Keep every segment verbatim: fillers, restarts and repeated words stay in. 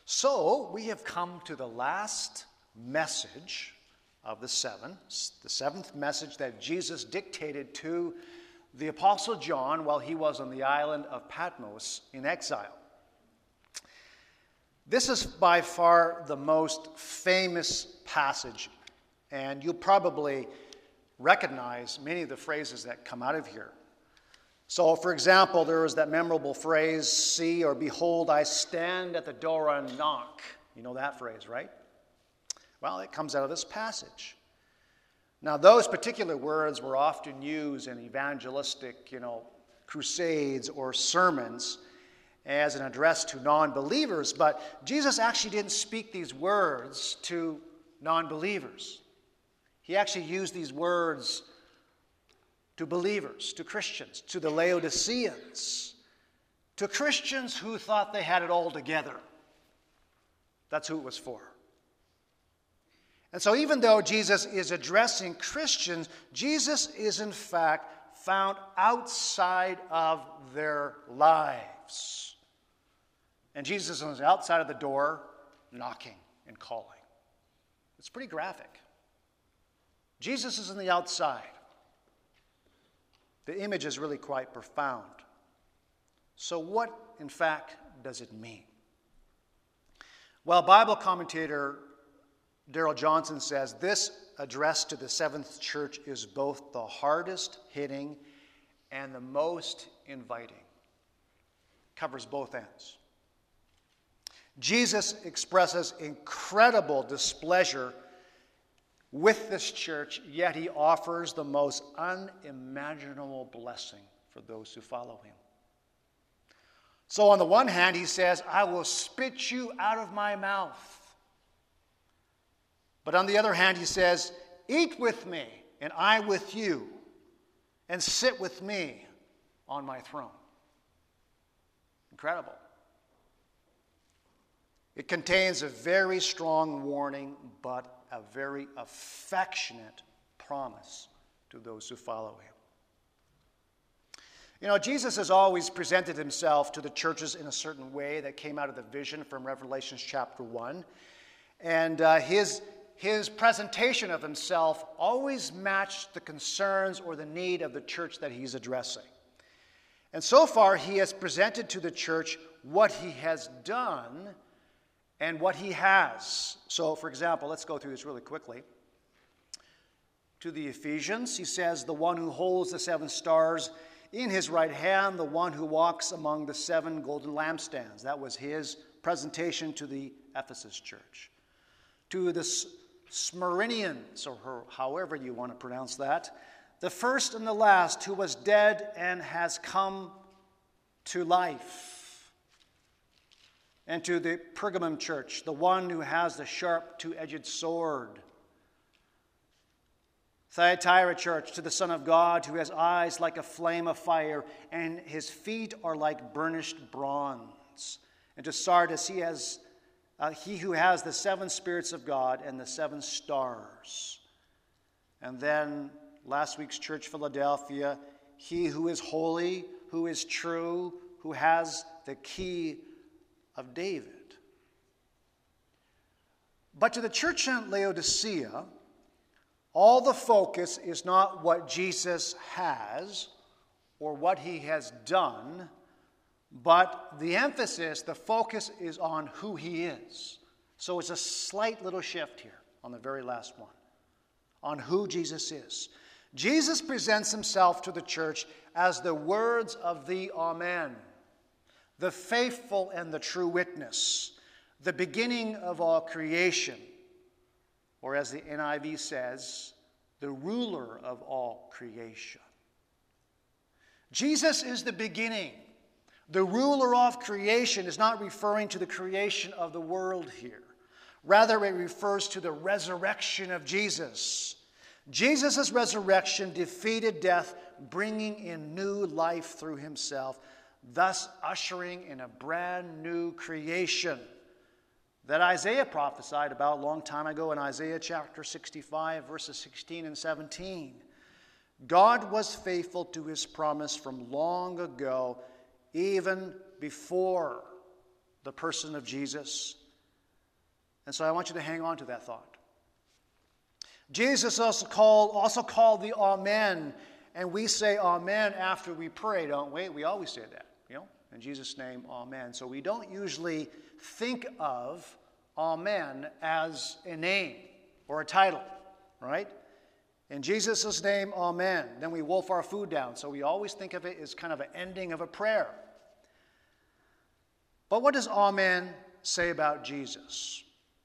So, we have come to the last message of the seven, the seventh message that Jesus dictated to the Apostle John while he was on the island of Patmos in exile. This is by far the most famous passage, and you'll probably recognize many of the phrases that come out of here. So, for example, there is that memorable phrase, "See or behold, I stand at the door and knock." You know that phrase, right? Well, it comes out of this passage. Now, those particular words were often used in evangelistic, you know, crusades or sermons as an address to non-believers, but Jesus actually didn't speak these words to non-believers. He actually used these words to believers, to Christians, to the Laodiceans, to Christians who thought they had it all together. That's who it was for. And so even though Jesus is addressing Christians, Jesus is in fact found outside of their lives. And Jesus is outside of the door, knocking and calling. It's pretty graphic. Jesus is on the outside. The image is really quite profound. So what, in fact, does it mean? Well, Bible commentator Darrell Johnson says this address to the seventh church is both the hardest hitting and the most inviting. Covers both ends. Jesus expresses incredible displeasure with this church, yet he offers the most unimaginable blessing for those who follow him. So on the one hand, he says, "I will spit you out of my mouth." But on the other hand, he says, "Eat with me, and I with you, and sit with me on my throne." Incredible. It contains a very strong warning, but a very affectionate promise to those who follow him. You know, Jesus has always presented himself to the churches in a certain way that came out of the vision from Revelation chapter one. And uh, his, his presentation of himself always matched the concerns or the need of the church that he's addressing. And so far, he has presented to the church what he has done and what he has. So, for example, let's go through this really quickly. To the Ephesians, he says, "The one who holds the seven stars in his right hand, the one who walks among the seven golden lampstands." That was his presentation to the Ephesus church. To the Smyrnians, or however you want to pronounce that, "The first and the last, who was dead and has come to life." And to the Pergamum church, "The one who has the sharp two-edged sword." Thyatira church, "To the Son of God, who has eyes like a flame of fire, and his feet are like burnished bronze." And to Sardis, he has uh, he who has the seven spirits of God and the seven stars. And then last week's church, Philadelphia, "He who is holy, who is true, who has the key of David." But to the church in Laodicea, all the focus is not what Jesus has or what he has done, but the emphasis, the focus is on who he is. So it's a slight little shift here on the very last one, on who Jesus is. Jesus presents himself to the church as the words of the Amen, the faithful and the true witness, the beginning of all creation, or as the N I V says, the ruler of all creation. Jesus is the beginning. The ruler of creation is not referring to the creation of the world here. Rather, it refers to the resurrection of Jesus. Jesus' resurrection defeated death, bringing in new life through himself, thus ushering in a brand new creation that Isaiah prophesied about a long time ago in Isaiah chapter sixty-five, verses sixteen and seventeen. God was faithful to his promise from long ago, even before the person of Jesus, And so I want you to hang on to that thought. Jesus also called, also called the Amen, and we say Amen after we pray, don't we? We always say that, you know, in Jesus' name, Amen. So we don't usually think of Amen as a name or a title, right? In Jesus' name, Amen. Then we wolf our food down. So we always think of it as kind of an ending of a prayer. But what does Amen say about Jesus?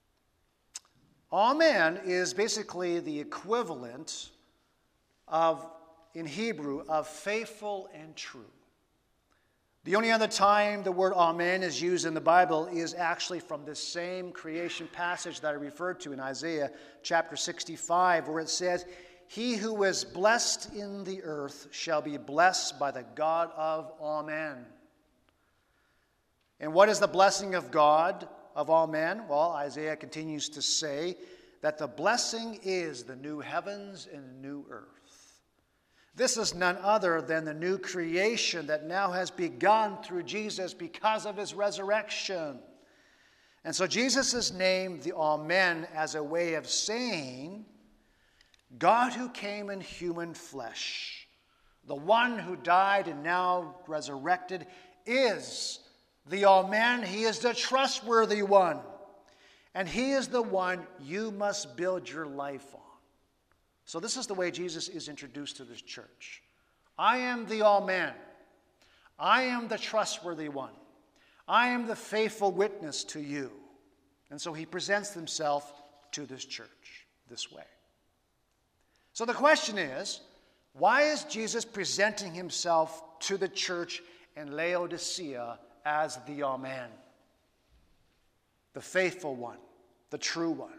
Amen is basically the equivalent of, in Hebrew, of faithful and true. The only other time the word Amen is used in the Bible is actually from this same creation passage that I referred to in Isaiah chapter sixty-five, where it says, "He who is blessed in the earth shall be blessed by the God of Amen." And what is the blessing of God of all men? Well, Isaiah continues to say that the blessing is the new heavens and the new earth. This is none other than the new creation that now has begun through Jesus because of his resurrection. And so Jesus is named the Amen as a way of saying, God who came in human flesh, the one who died and now resurrected, is the Amen. He is the trustworthy one. And he is the one you must build your life on. So this is the way Jesus is introduced to this church. I am the Amen. I am the trustworthy one. I am the faithful witness to you. And so he presents himself to this church this way. So the question is, why is Jesus presenting himself to the church in Laodicea as the Amen? The faithful one, the true one.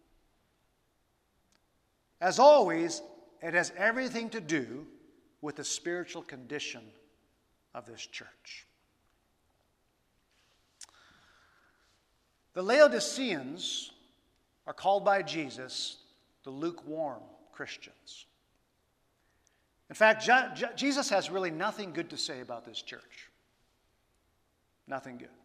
As always, it has everything to do with the spiritual condition of this church. The Laodiceans are called by Jesus the lukewarm Christians. In fact, Je- Je- Jesus has really nothing good to say about this church. Nothing good.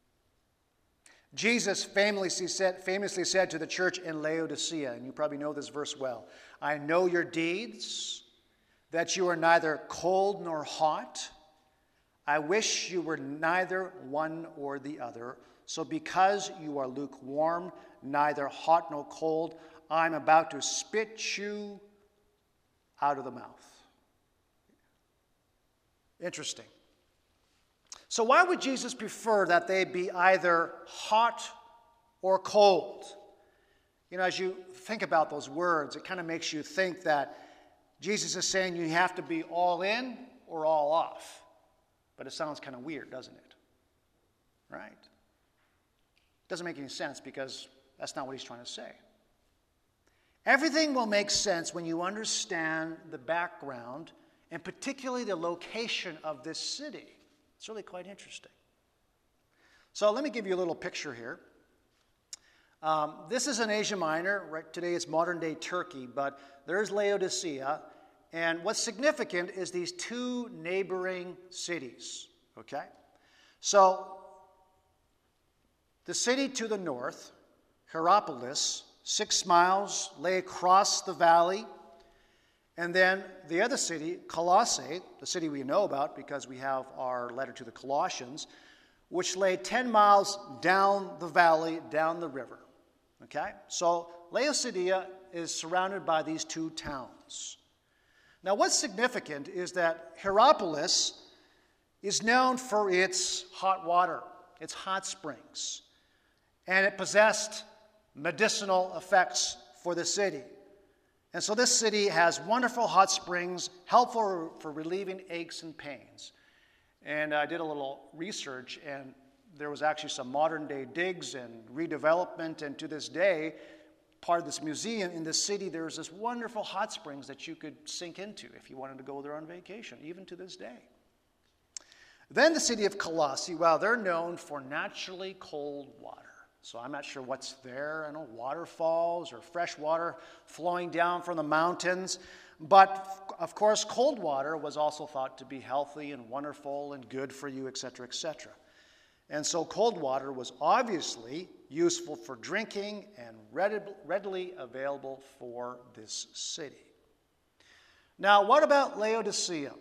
Jesus famously said, famously said to the church in Laodicea, and you probably know this verse well, I know your deeds, that you are neither cold nor hot. I wish you were neither one or the other. So because you are lukewarm, neither hot nor cold, I'm about to spit you out of the mouth. Interesting. So why would Jesus prefer that they be either hot or cold? You know, as you think about those words, it kind of makes you think that Jesus is saying you have to be all in or all off. But it sounds kind of weird, doesn't it? Right? Doesn't make any sense because that's not what he's trying to say. Everything will make sense when you understand the background and particularly the location of this city. It's really quite interesting. So let me give you a little picture here. Um, this is in Asia Minor. Right today it's modern-day Turkey, but there's Laodicea. And what's significant is these two neighboring cities. Okay? So the city to the north, Hierapolis, six miles, lay across the valley. And then the other city, Colossae, the city we know about because we have our letter to the Colossians, which lay ten miles down the valley, down the river. Okay? So Laodicea is surrounded by these two towns. Now what's significant is that Hierapolis is known for its hot water, its hot springs. And it possessed medicinal effects for the city. And so this city has wonderful hot springs, helpful for relieving aches and pains. And I did a little research, and there was actually some modern-day digs and redevelopment. And to this day, part of this museum in this city, there's this wonderful hot springs that you could sink into if you wanted to go there on vacation, even to this day. Then the city of Colossae, well, they're known for naturally cold water. So I'm not sure what's there. I know waterfalls or fresh water flowing down from the mountains. But, of course, cold water was also thought to be healthy and wonderful and good for you, et cetera, et cetera. And so cold water was obviously useful for drinking and readily available for this city. Now, what about Laodicea?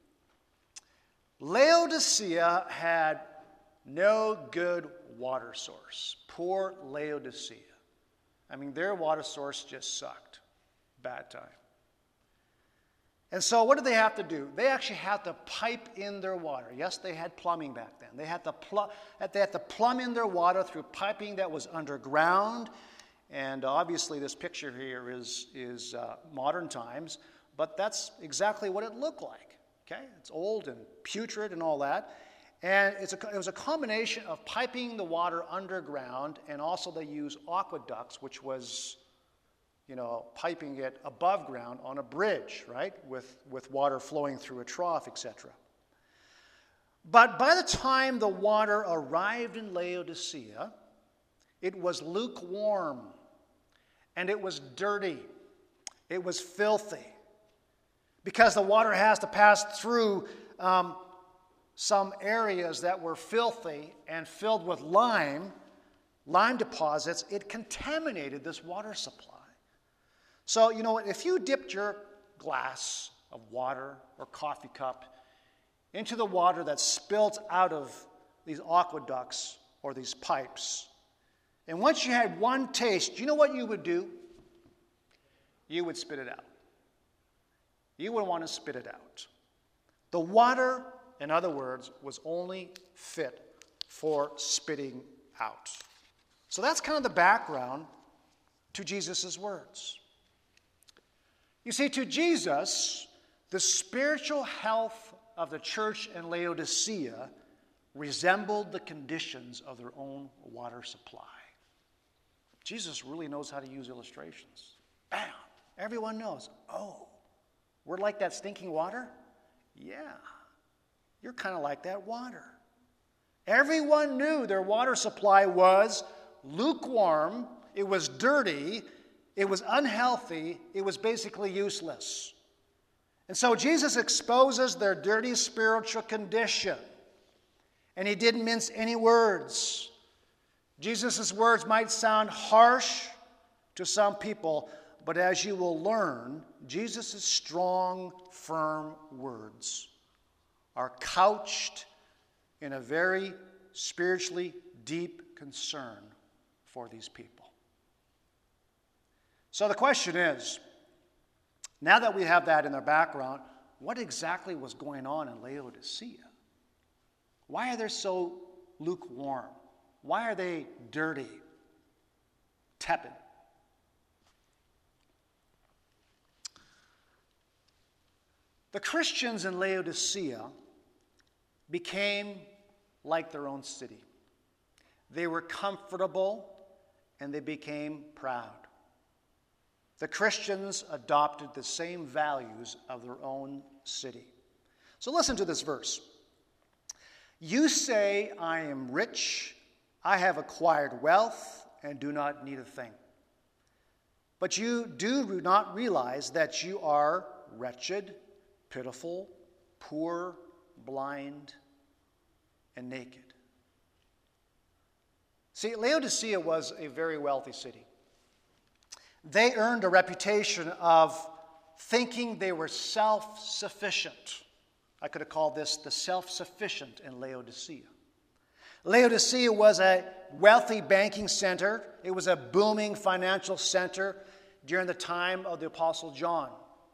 Laodicea had no good water source. Poor Laodicea. I mean, their water source just sucked. Bad time. And so what did they have to do? They actually had to pipe in their water. Yes, they had plumbing back then. They had to, pl- they had to plumb in their water through piping that was underground. And obviously this picture here is, is uh, modern times, but that's exactly what it looked like. Okay? It's old and putrid and all that. And it's a, it was a combination of piping the water underground, and also they used aqueducts, which was, you know, piping it above ground on a bridge, right, with, with water flowing through a trough, et cetera. But by the time the water arrived in Laodicea, it was lukewarm, and it was dirty. It was filthy. Because the water has to pass through um, some areas that were filthy and filled with lime, lime deposits, it contaminated this water supply. So, you know, if you dipped your glass of water or coffee cup into the water that spilled out of these aqueducts or these pipes, and once you had one taste, do you know what you would do? You would spit it out. You would want to spit it out. The water, in other words, was only fit for spitting out. So that's kind of the background to Jesus' words. You see, to Jesus, the spiritual health of the church in Laodicea resembled the conditions of their own water supply. Jesus really knows how to use illustrations. Bam! Everyone knows. Oh, we're like that stinking water? Yeah, you're kind of like that water. Everyone knew their water supply was lukewarm, it was dirty, it was unhealthy, it was basically useless. And so Jesus exposes their dirty spiritual condition. And he didn't mince any words. Jesus' words might sound harsh to some people, but as you will learn, Jesus' strong, firm words are couched in a very spiritually deep concern for these people. So the question is, now that we have that in the background, what exactly was going on in Laodicea? Why are they so lukewarm? Why are they dirty, tepid? The Christians in Laodicea became like their own city. They were comfortable and they became proud. The Christians adopted the same values of their own city. So listen to this verse. You say, I am rich, I have acquired wealth, and do not need a thing. But you do not realize that you are wretched, pitiful, poor, blind, and naked. See, Laodicea was a very wealthy city. They earned a reputation of thinking they were self-sufficient. I could have called this the self-sufficient in Laodicea. Laodicea was a wealthy banking center. It was a booming financial center during the time of the Apostle John.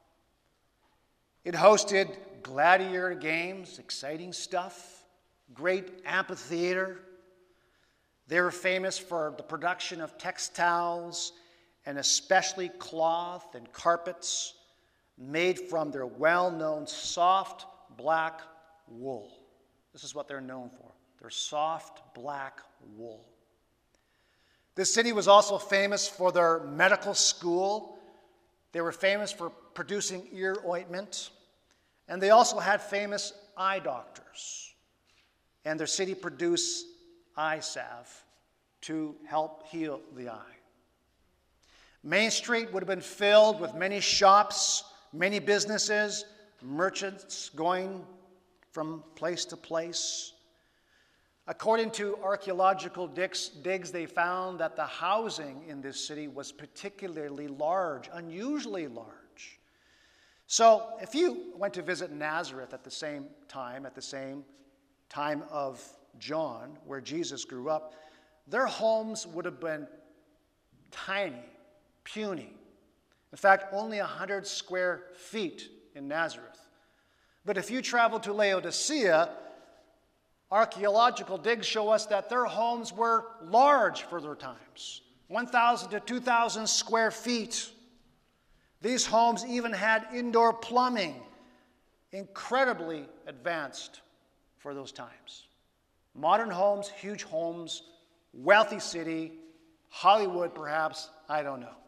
It hosted gladiator games, exciting stuff, great amphitheater. They were famous for the production of textiles and especially cloth and carpets made from their well-known soft black wool. This is what they're known for, their soft black wool. This city was also famous for their medical school. They were famous for producing ear ointment. And they also had famous eye doctors. And their city produced eye salve to help heal the eye. Main Street would have been filled with many shops, many businesses, merchants going from place to place. According to archaeological digs, digs, they found that the housing in this city was particularly large, unusually large. So if you went to visit Nazareth at the same time, at the same time of John, where Jesus grew up, their homes would have been tiny, puny. In fact, only one hundred square feet in Nazareth. But if you travel to Laodicea, archaeological digs show us that their homes were large for their times, one thousand to two thousand square feet. These homes even had indoor plumbing, incredibly advanced for those times. Modern homes, huge homes, wealthy city, Hollywood perhaps, I don't know.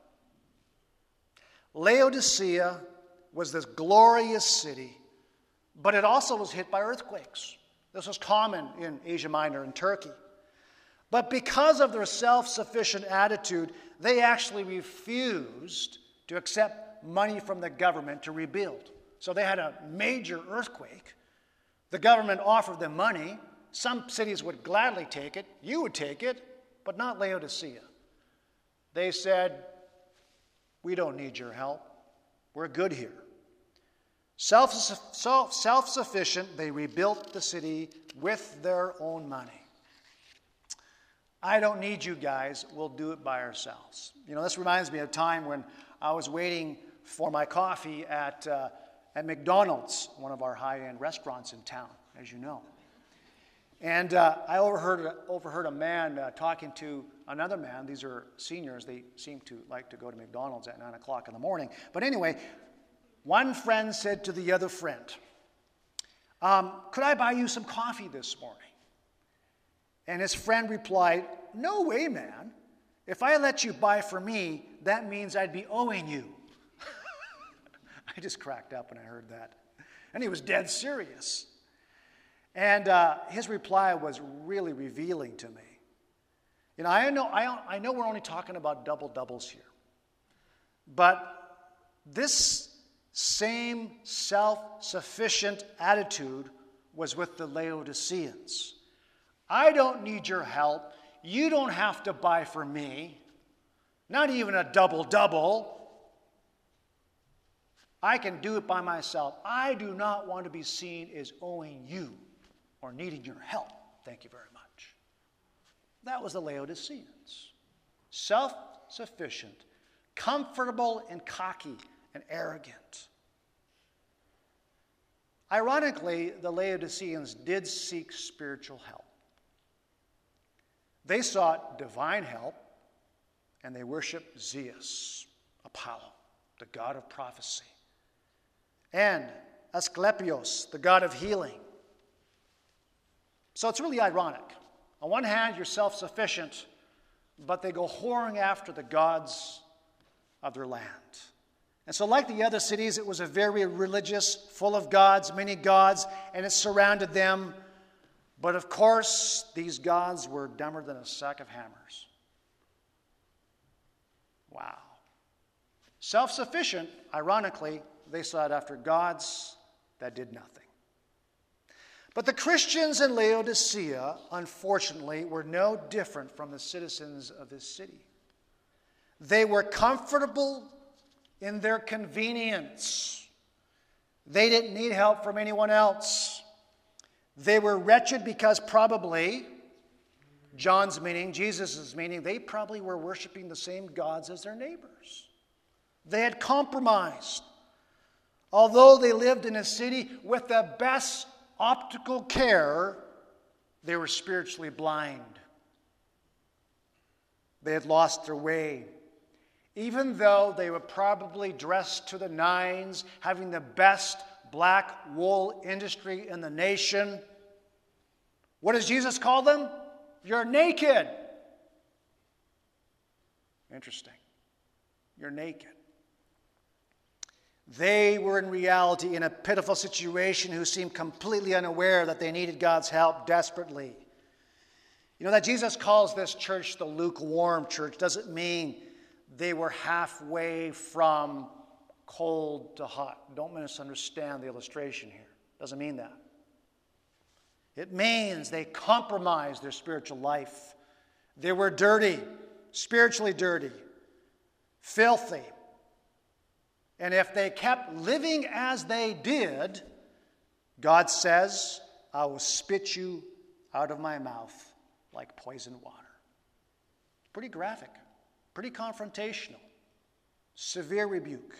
Laodicea was this glorious city, but it also was hit by earthquakes. This was common in Asia Minor and Turkey. But because of their self-sufficient attitude, they actually refused to accept money from the government to rebuild. So they had a major earthquake. The government offered them money. Some cities would gladly take it. You would take it, but not Laodicea. They said, we don't need your help. We're good here. Self, self, self-sufficient, they rebuilt the city with their own money. I don't need you guys. We'll do it by ourselves. You know, this reminds me of a time when I was waiting for my coffee at, uh, at McDonald's, one of our high-end restaurants in town, as you know. And uh, I overheard, overheard a man uh, talking to another man. These are seniors. They seem to like to go to McDonald's at nine o'clock in the morning. But anyway, one friend said to the other friend, um, could I buy you some coffee this morning? And his friend replied, no way, man. If I let you buy for me, that means I'd be owing you. I just cracked up when I heard that. And he was dead serious. And uh, his reply was really revealing to me. You know, I know, I, I know we're only talking about double-doubles here. But this same self-sufficient attitude was with the Laodiceans. I don't need your help. You don't have to buy for me. Not even a double-double. I can do it by myself. I do not want to be seen as owing you or needing your help. Thank you very much. That was the Laodiceans. Self-sufficient, comfortable and cocky and arrogant. Ironically, the Laodiceans did seek spiritual help. They sought divine help, and they worshiped Zeus, Apollo, the god of prophecy, and Asclepios, the god of healing. So it's really ironic. On one hand, you're self-sufficient, but they go whoring after the gods of their land. And so like the other cities, it was a very religious, full of gods, many gods, and it surrounded them. But of course, these gods were dumber than a sack of hammers. Wow. Self-sufficient, ironically, they sought after gods that did nothing. But the Christians in Laodicea, unfortunately, were no different from the citizens of this city. They were comfortable in their convenience. They didn't need help from anyone else. They were wretched because probably, John's meaning, Jesus' meaning, they probably were worshiping the same gods as their neighbors. They had compromised. Although they lived in a city with the best optical care, they were spiritually blind. They had lost their way. Even though they were probably dressed to the nines, having the best black wool industry in the nation, what does Jesus call them? You're naked. Interesting. You're naked. They were in reality in a pitiful situation who seemed completely unaware that they needed God's help desperately. You know that Jesus calls this church the lukewarm church doesn't mean they were halfway from cold to hot. Don't misunderstand the illustration here. Doesn't mean that. It means they compromised their spiritual life. They were dirty, spiritually dirty, filthy. And if they kept living as they did, God says, I will spit you out of my mouth like poisoned water. Pretty graphic, pretty confrontational, severe rebuke.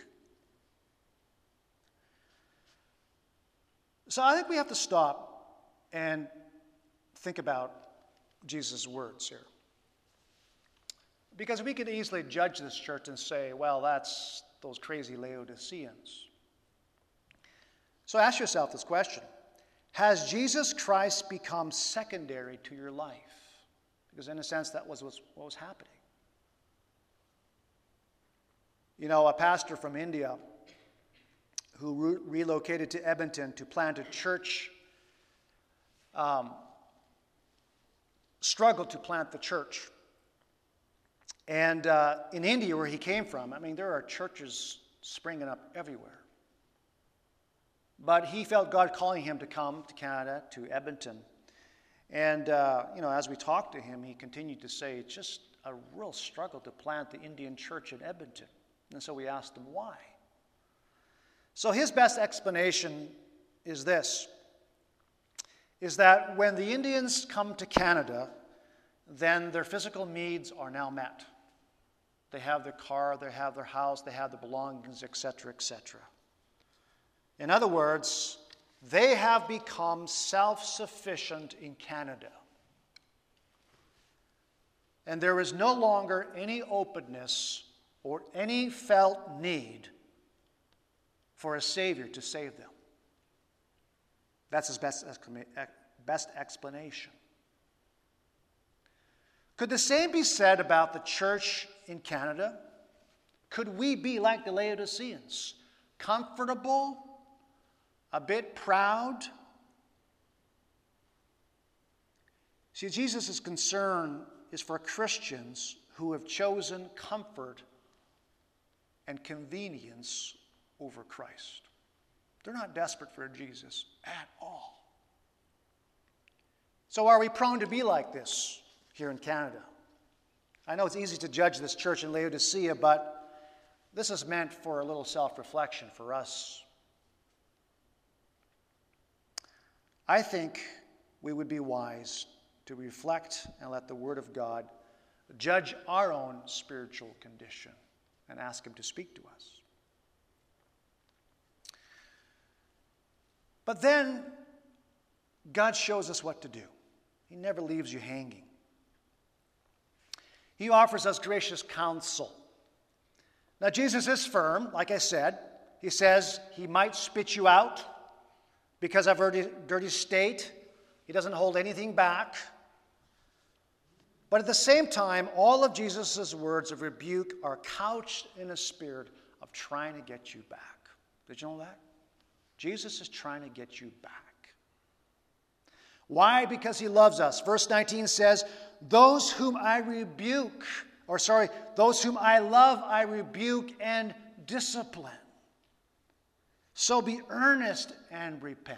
So I think we have to stop and think about Jesus' words here. Because we could easily judge this church and say, well, that's those crazy Laodiceans. So ask yourself this question. Has Jesus Christ become secondary to your life? Because in a sense, that was what was happening. You know, a pastor from India who re- relocated to Edmonton to plant a church um, struggled to plant the church. And uh, in India, where he came from, I mean, there are churches springing up everywhere. But he felt God calling him to come to Canada, to Edmonton. And, uh, you know, as we talked to him, he continued to say, it's just a real struggle to plant the Indian church in Edmonton. And so we asked him why. So his best explanation is this, is that when the Indians come to Canada, then their physical needs are now met. They have their car, they have their house, they have their belongings, et cetera, et cetera. In other words, they have become self-sufficient in Canada. And there is no longer any openness or any felt need for a Savior to save them. That's his best, best explanation. Could the same be said about the church in Canada? Could we be like the Laodiceans? Comfortable? A bit proud? See, Jesus' concern is for Christians who have chosen comfort and convenience over Christ. They're not desperate for Jesus at all. So are we prone to be like this here in Canada? I know it's easy to judge this church in Laodicea, but this is meant for a little self-reflection for us. I think we would be wise to reflect and let the Word of God judge our own spiritual condition and ask Him to speak to us. But then God shows us what to do. He never leaves you hanging. He offers us gracious counsel. Now, Jesus is firm, like I said. He says He might spit you out because of your dirty state. He doesn't hold anything back. But at the same time, all of Jesus' words of rebuke are couched in a spirit of trying to get you back. Did you know that? Jesus is trying to get you back. Why? Because He loves us. Verse nineteen says, those whom I rebuke, or sorry, those whom I love, I rebuke and discipline. So be earnest and repent.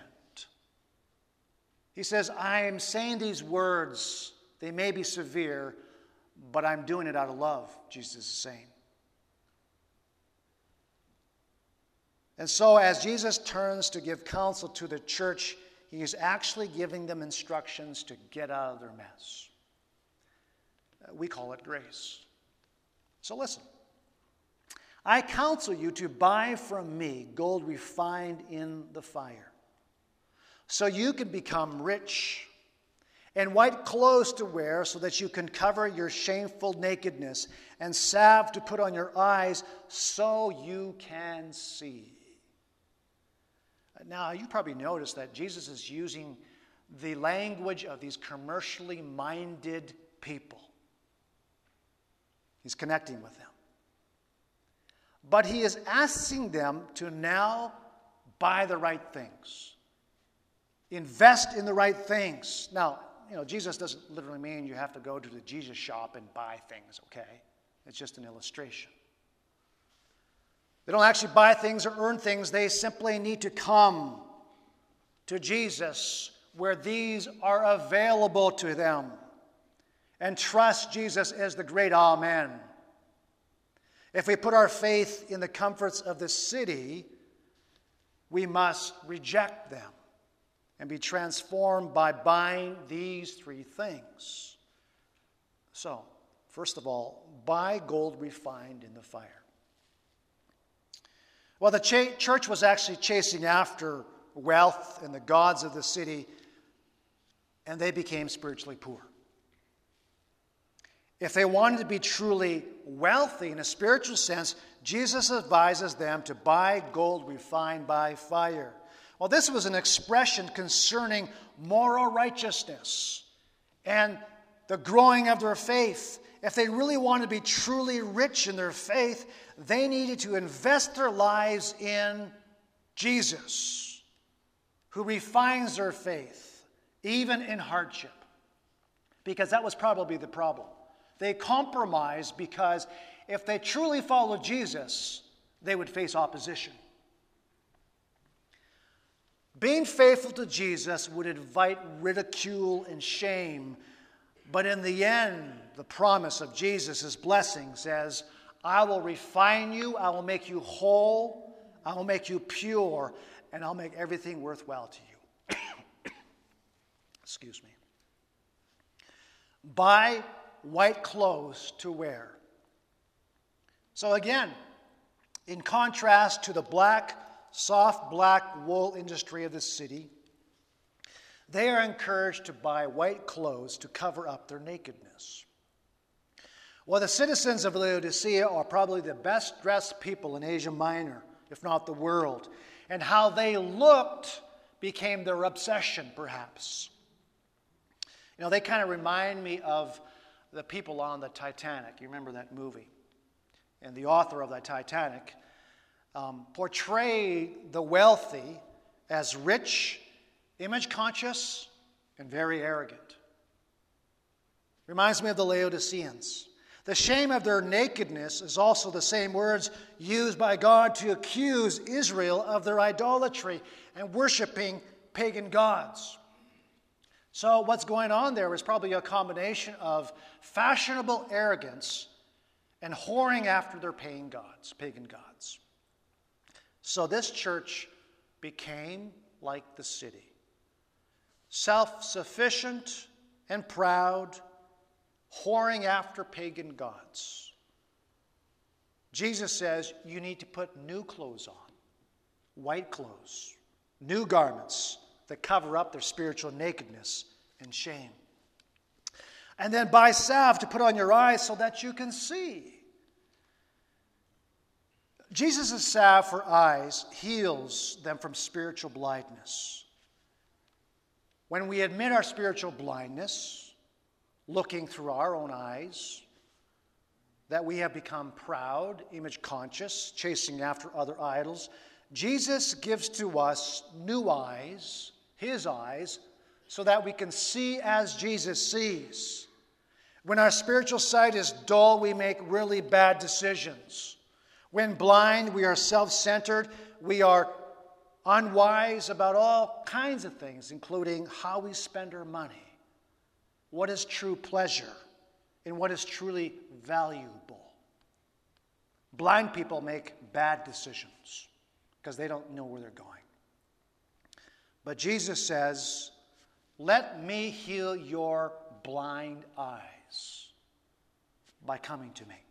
He says, I am saying these words. They may be severe, but I'm doing it out of love, Jesus is saying. And so as Jesus turns to give counsel to the church, He is actually giving them instructions to get out of their mess. We call it grace. So listen. I counsel you to buy from me gold refined in the fire, so you can become rich, and white clothes to wear so that you can cover your shameful nakedness, and salve to put on your eyes so you can see. Now, you probably noticed that Jesus is using the language of these commercially minded people. He's connecting with them. But He is asking them to now buy the right things. Invest in the right things. Now, you know, Jesus doesn't literally mean you have to go to the Jesus shop and buy things, okay? It's just an illustration. They don't actually buy things or earn things. They simply need to come to Jesus where these are available to them and trust Jesus as the great Amen. If we put our faith in the comforts of the city, we must reject them and be transformed by buying these three things. So, first of all, buy gold refined in the fire. Well, the ch- church was actually chasing after wealth and the gods of the city, and they became spiritually poor. If they wanted to be truly wealthy in a spiritual sense, Jesus advises them to buy gold refined by fire. Well, this was an expression concerning moral righteousness and the growing of their faith. If they really wanted to be truly rich in their faith, they needed to invest their lives in Jesus, who refines their faith, even in hardship. Because that was probably the problem. They compromised because if they truly followed Jesus, they would face opposition. Being faithful to Jesus would invite ridicule and shame, but in the end, the promise of Jesus' blessing says, I will refine you, I will make you whole, I will make you pure, and I'll make everything worthwhile to you. Excuse me. Buy white clothes to wear. So again, in contrast to the black, soft black wool industry of the city, they are encouraged to buy white clothes to cover up their nakedness. Well, the citizens of Laodicea are probably the best dressed people in Asia Minor, if not the world, and how they looked became their obsession, perhaps. You know, they kind of remind me of the people on the Titanic. You remember that movie? And the author of the Titanic um, portrayed the wealthy as rich, image-conscious, and very arrogant. Reminds me of the Laodiceans. The shame of their nakedness is also the same words used by God to accuse Israel of their idolatry and worshiping pagan gods. So what's going on there is probably a combination of fashionable arrogance and whoring after their pagan gods, pagan gods. So this church became like the city, self-sufficient and proud, whoring after pagan gods. Jesus says you need to put new clothes on, white clothes, new garments that cover up their spiritual nakedness and shame. And then buy salve to put on your eyes so that you can see. Jesus' salve for eyes heals them from spiritual blindness. When we admit our spiritual blindness, looking through our own eyes, that we have become proud, image-conscious, chasing after other idols, Jesus gives to us new eyes, his eyes, so that we can see as Jesus sees. When our spiritual sight is dull, we make really bad decisions. When blind, we are self-centered. We are unwise about all kinds of things, including how we spend our money, what is true pleasure, and what is truly valuable. Blind people make bad decisions because they don't know where they're going. But Jesus says, let me heal your blind eyes by coming to me.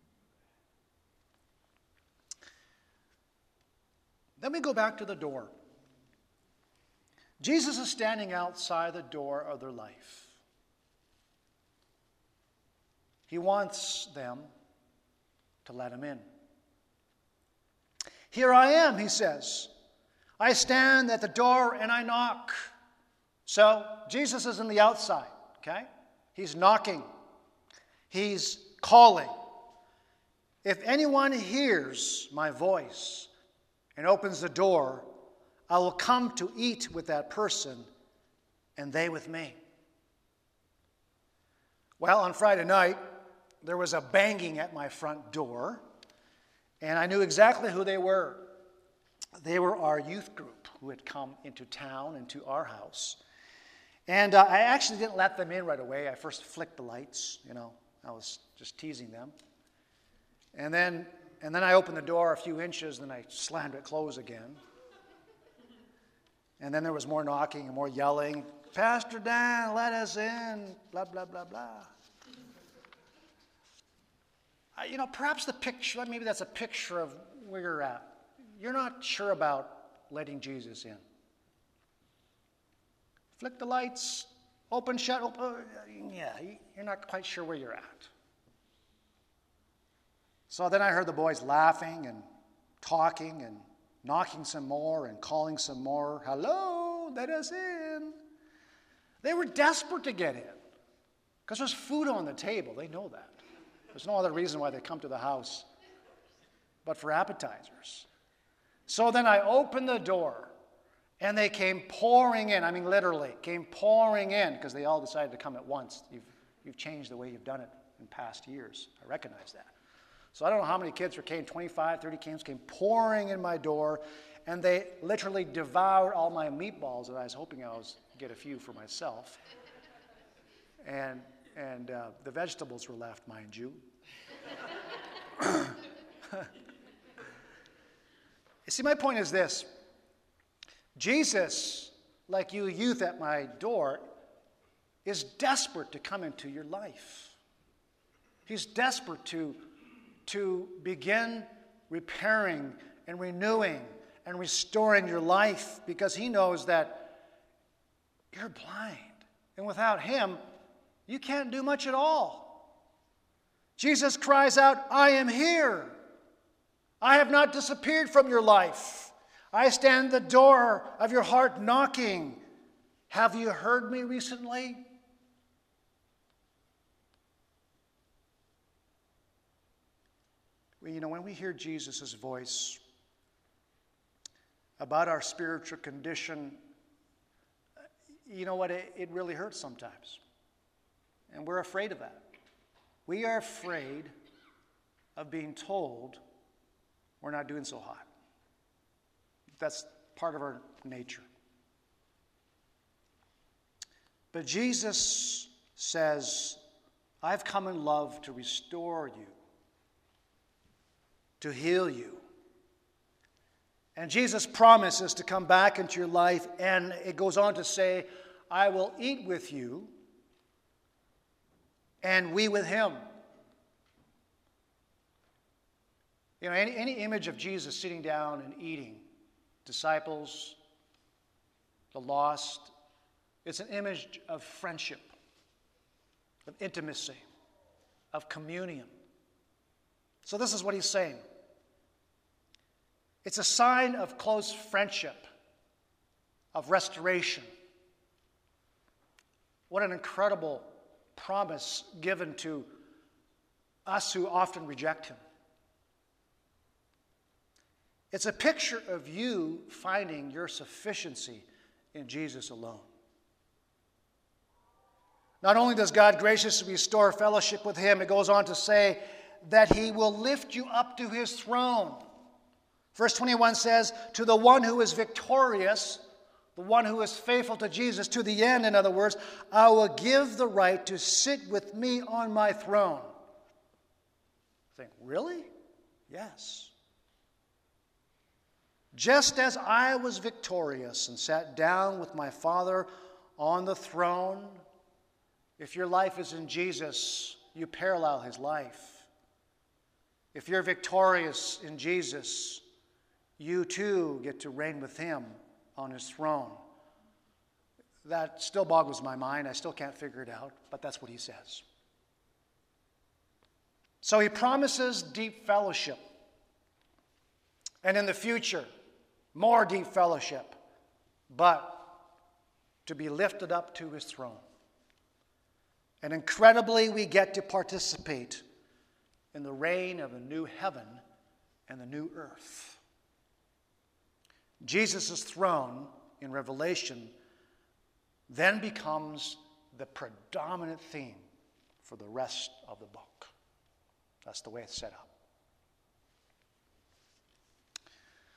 Then we go back to the door. Jesus is standing outside the door of their life. He wants them to let him in. Here I am, he says. I stand at the door and I knock. So Jesus is on the outside, okay? He's knocking. He's calling. If anyone hears my voice and opens the door, I will come to eat with that person and they with me. Well, on Friday night, there was a banging at my front door, and I knew exactly who they were. They were our youth group who had come into town, into our house. And uh, I actually didn't let them in right away. I first flicked the lights, you know. I was just teasing them. And then, and then I opened the door a few inches, and then I slammed it closed again. And then there was more knocking and more yelling. Pastor Dan, let us in, blah, blah, blah, blah. Uh, you know, perhaps the picture, maybe that's a picture of where you're at. You're not sure about letting Jesus in. Flick the lights, open, shut, open. Yeah, you're not quite sure where you're at. So then I heard the boys laughing and talking and knocking some more and calling some more. Hello, let us in. They were desperate to get in because there's food on the table. They know that. There's no other reason why they come to the house but for appetizers. So then I opened the door, and they came pouring in. I mean, literally, came pouring in because they all decided to come at once. You've, you've changed the way you've done it in past years. I recognize that. So I don't know how many kids came, twenty-five, thirty kids came pouring in my door, and they literally devoured all my meatballs that I was hoping I was get a few for myself. And, and uh, the vegetables were left, mind you. You see, my point is this. Jesus, like you youth at my door, is desperate to come into your life. He's desperate to, to begin repairing and renewing and restoring your life because he knows that you're blind. And without him, you can't do much at all. Jesus cries out, I am here. I have not disappeared from your life. I stand at the door of your heart knocking. Have you heard me recently? Well, you know, when we hear Jesus' voice about our spiritual condition, you know what? It, it really hurts sometimes. And we're afraid of that. We are afraid of being told we're not doing so hot. That's part of our nature. But Jesus says, I've come in love to restore you, to heal you. And Jesus promises to come back into your life, and it goes on to say, I will eat with you, and we with him. You know, any, any image of Jesus sitting down and eating, disciples, the lost, it's an image of friendship, of intimacy, of communion. So this is what he's saying. It's a sign of close friendship, of restoration. What an incredible promise given to us who often reject him. It's a picture of you finding your sufficiency in Jesus alone. Not only does God graciously restore fellowship with him, it goes on to say that he will lift you up to his throne. Verse twenty-one says, to the one who is victorious, the one who is faithful to Jesus to the end, in other words, I will give the right to sit with me on my throne. I think, really? Yes. Just as I was victorious and sat down with my Father on the throne, if your life is in Jesus, you parallel his life. If you're victorious in Jesus, you too get to reign with him on his throne. That still boggles my mind. I still can't figure it out, but that's what he says. So he promises deep fellowship. And in the future, more deep fellowship, but to be lifted up to his throne. And incredibly, we get to participate in the reign of a new heaven and the new earth. Jesus' throne in Revelation then becomes the predominant theme for the rest of the book. That's the way it's set up.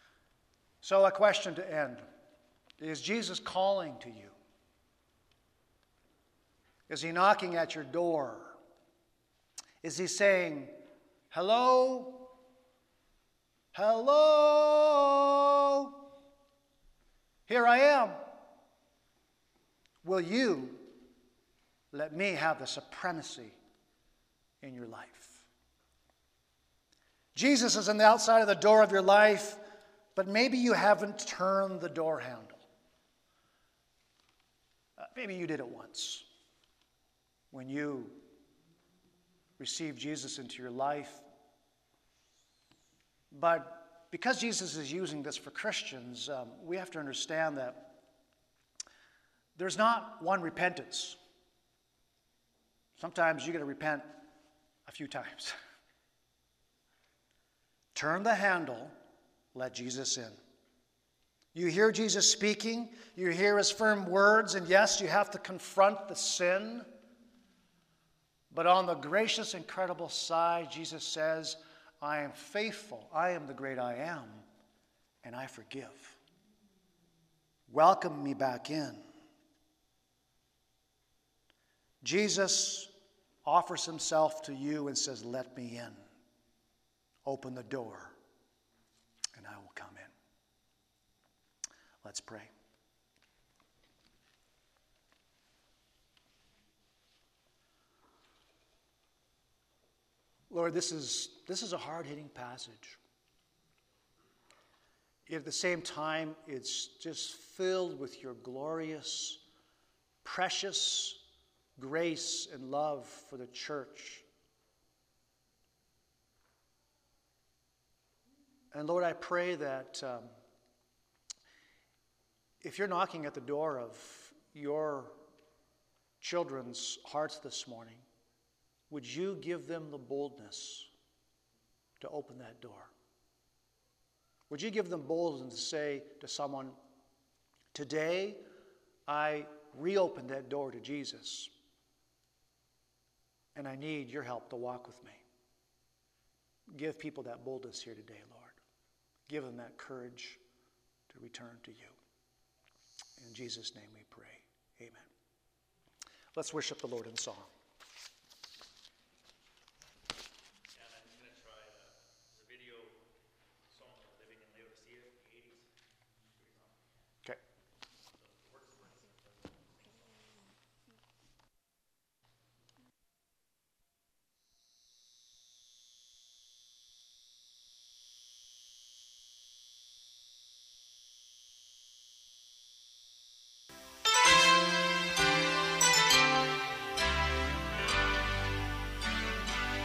So a question to end. Is Jesus calling to you? Is he knocking at your door? Is he saying, hello? Hello? Here I am. Will you let me have the supremacy in your life? Jesus is on the outside of the door of your life, but maybe you haven't turned the door handle. Uh, maybe you did it once. When you received Jesus into your life. But because Jesus is using this for Christians, um, we have to understand that there's not one repentance. Sometimes you got to repent a few times. Turn the handle, let Jesus in. You hear Jesus speaking, you hear his firm words, and yes, you have to confront the sin. But on the gracious, incredible side, Jesus says, I am faithful. I am the great I am, and I forgive. Welcome me back in. Jesus offers himself to you and says, let me in. Open the door, and I will come in. Let's pray. Lord, this is, this is a hard-hitting passage. Yet at the same time, it's just filled with your glorious, precious grace and love for the church. And Lord, I pray that um, if you're knocking at the door of your children's hearts this morning, would you give them the boldness to open that door? Would you give them boldness to say to someone, today I reopened that door to Jesus, and I need your help to walk with me. Give people that boldness here today, Lord. Give them that courage to return to you. In Jesus' name we pray. Amen. Let's worship the Lord in song.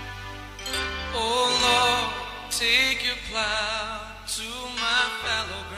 Take your plow to my fallow ground.